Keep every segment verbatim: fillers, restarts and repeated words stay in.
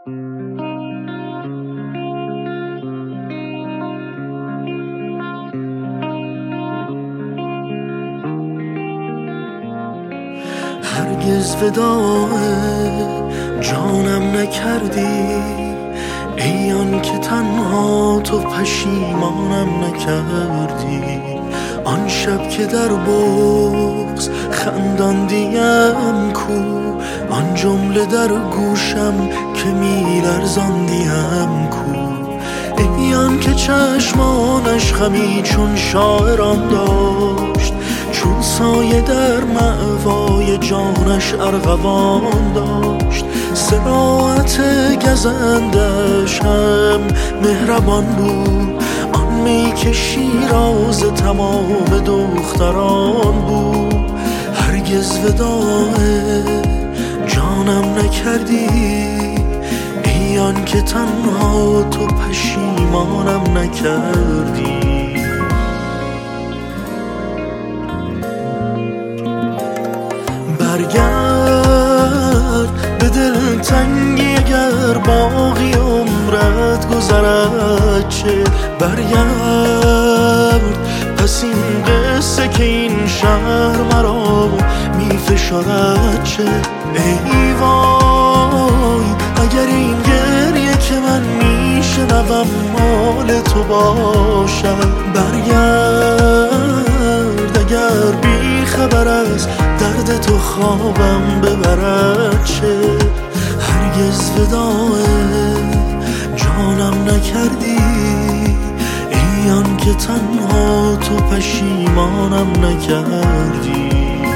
هرگز وداع جانم نکردی، ای آن که تنها تو پشیمانم نکردی. آن شب که در بغض خنداندیم کو، آن جمله در گوشم که میلرزاندیم کو. ای آن که چشمانش خمی چون شاعران داشت، چون سایه در مأوای جانش ارغوان داشت. صراحت گزندش هم مهربان بود، آن می که شیراز تمام دختران بود. هرگز وداع جانم نکردی، ای آن که تنها تو پشیمانم نکردی. برگرد به دلتنگی اگر باقی عمرت گذرد چه، برگرد پس این قصه که این شهر مرا می فشارد چه. ای وای اگر این گریه که من می شنوم مال تو باشد. برگرد اگر بی خبر از درد تو خوابم ببرد چه. هرگز وداع جانم نکردی، ای آن که تنها تو پشیمانم نکردی.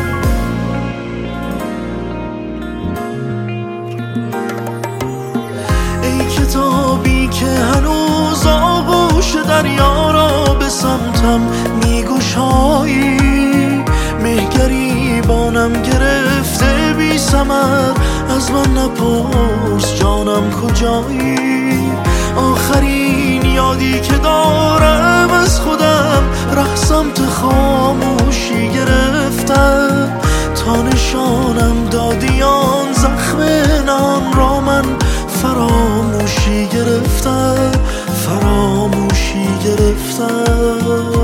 ای کتابی که هنوز آغوش دریا را به سمتم میگشایی، مهگریبانم گرفته بی ثمر، از من نپرس جانم کجایی. آخرین یادی که دارم از خودم ره سمت خاموشی گرفتم، تا نشانم دادی آن زخم نام را من فراموشی گرفتم، فراموشی گرفتم.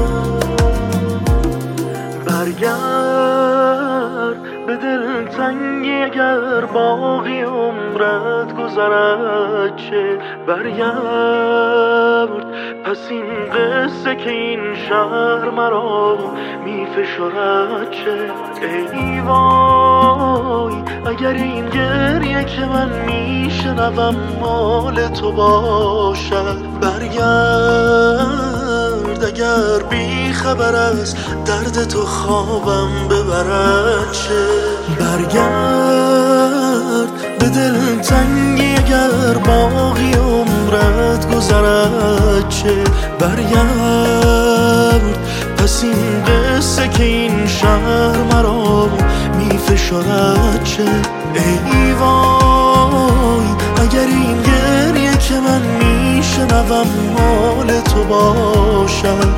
برگرد به دلتنگی اگر باقی عمرت گذرد چه، برگرد پس این قصه که این شهر مرا می فشارد چه. ای وای اگر این گریه که من می شنوم مال تو باشد. برگرد اگر بی خبر از درد تو خوابم ببرد چه. برگرد به دلتنگی اگر باقی عمرت گذرد چه، برگرد پس این قصه که این شهر مرا می فشارد چه. ای وای اگر این گریه که من می شنوم مال تو باشد.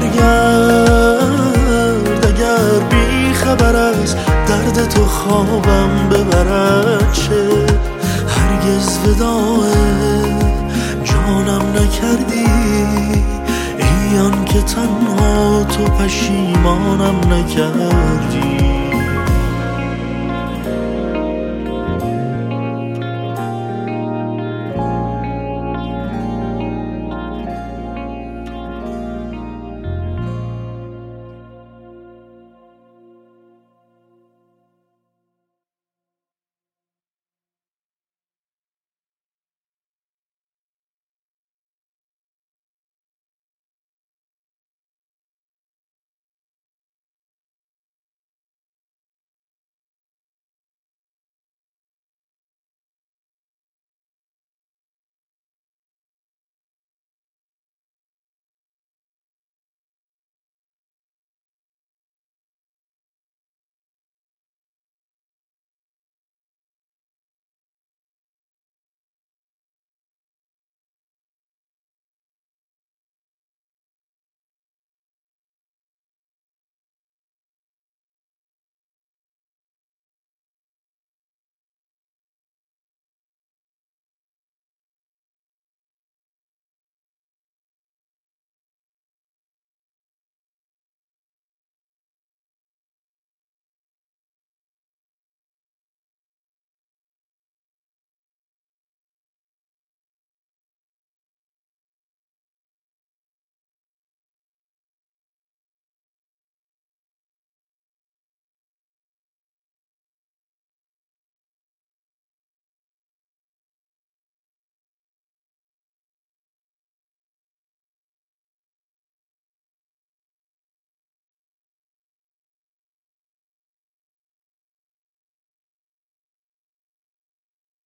برگرد اگر بی خبر از درد تو خوابم ببرد چه. هرگز وداع جانم نکردی، ای آن که تنها تو پشیمانم نکردی.